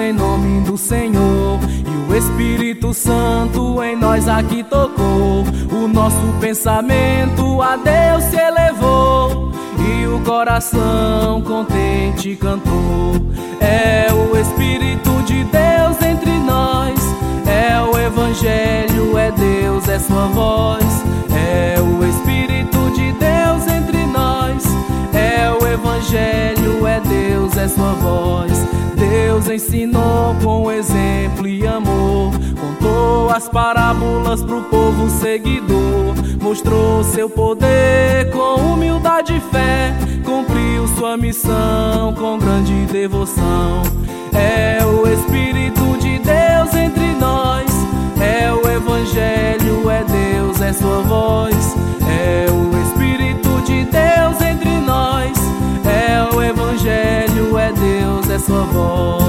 em nome do Senhor. E o Espírito Santo em nós aqui tocou. O nosso pensamento a Deus se elevou, e o coração contente cantou. É o Espírito de Deus entre nós, é o Evangelho, é Deus, é sua voz. É o Espírito de Deus entre nós, é o Evangelho, é Deus, é sua voz. Deus ensinou com exemplo e amor, contou as parábolas pro povo seguidor, mostrou seu poder com humildade e fé, cumpriu sua missão com grande devoção. É o Espírito de Deus entre nós, é o Evangelho, é Deus, é sua voz. É o Espírito de Deus entre nós, é o Evangelho, é Deus, é sua voz.